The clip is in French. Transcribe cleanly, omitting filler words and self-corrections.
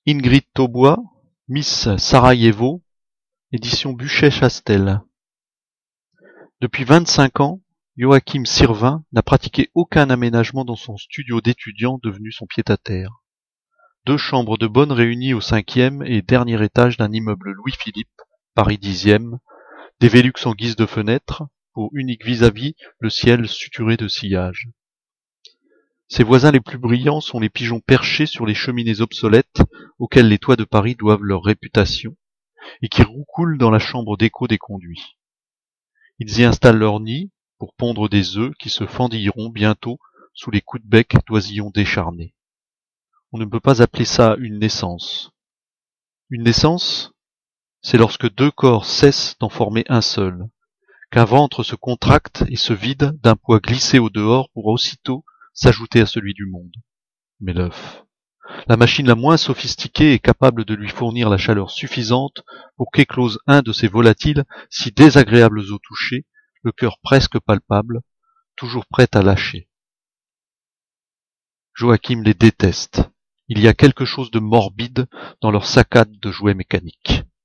Ingrid Taubois, Miss Sarajevo, édition Buchet-Chastel. Depuis 25 ans, Joachim Sirvin n'a pratiqué aucun aménagement dans son studio d'étudiant devenu son pied-à-terre. 2 chambres de bonne réunies au 5e et dernier étage d'un immeuble Louis-Philippe, Paris 10e, des Velux en guise de fenêtre, pour unique vis-à-vis le ciel suturé de sillage. Ses voisins les plus brillants sont les pigeons perchés sur les cheminées obsolètes auxquelles les toits de Paris doivent leur réputation, et qui roucoulent dans la chambre d'écho des conduits. Ils y installent leur nid pour pondre des œufs qui se fendilleront bientôt sous les coups de bec d'oisillons décharnés. On ne peut pas appeler ça une naissance. Une naissance, c'est lorsque 2 corps cessent d'en former un seul, qu'un ventre se contracte et se vide d'un poids glissé au dehors pour aussitôt s'ajouter à celui du monde. Mais l'œuf, la machine la moins sophistiquée est capable de lui fournir la chaleur suffisante pour qu'éclose un de ces volatiles si désagréables au toucher, le cœur presque palpable, toujours prêt à lâcher. Joachim les déteste. Il y a quelque chose de morbide dans leur saccade de jouets mécaniques.